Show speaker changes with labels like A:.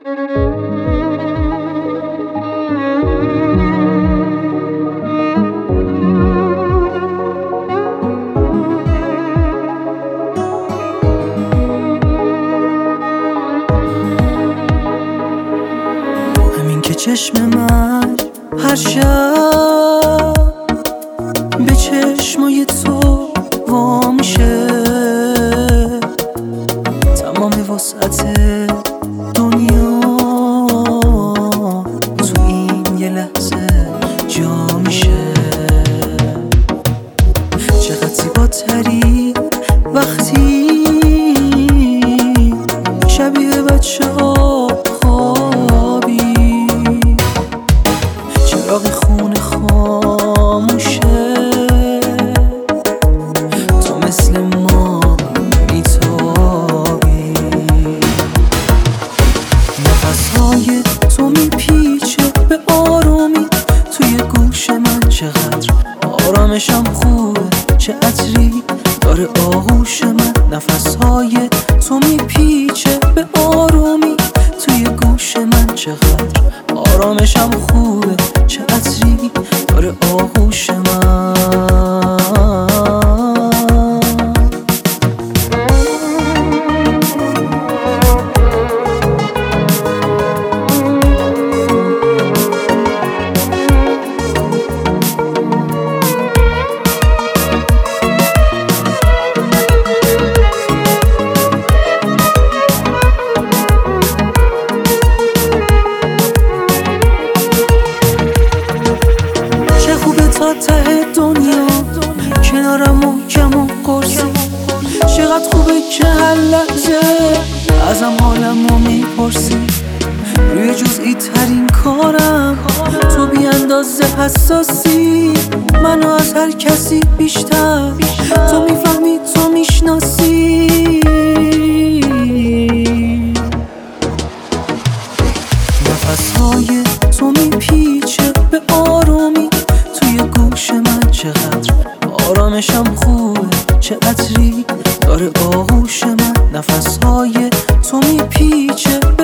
A: همین که چشم من هر شب به چشمای تو وا میشه، تمام وسعت دنیا تو این یه لحظه جا میشه. چقدر زیباتری وقتی شبیه بچه ها خوابی، چراغ خونه خاموشه، تو مثل ما میتابی. نفسهای تو میپیچه به آرومی توی گوش من، چقدر آرامشم خوبه، چه عطری داره آغوش من. نفسهای تو میپیچه به آرومی توی گوش من، چقدر آرامشم خوبه، چه عطری داره آغوش من. تا ته دنیا کنارم محکم و قرصی، چقدر خوبه که هر لحظه ازم حالم رو میپرسی. روی جزئی ترین کارم تو بی اندازه حساسی، منو از هر کسی بیشتر تو میفهمی، تو میشناسی. نفسهای تو میپیچه به آرومی توی گوش من، چقدر آرامشم خوبه، چه عطری داره آغوش من. نفسهای تو میپیچه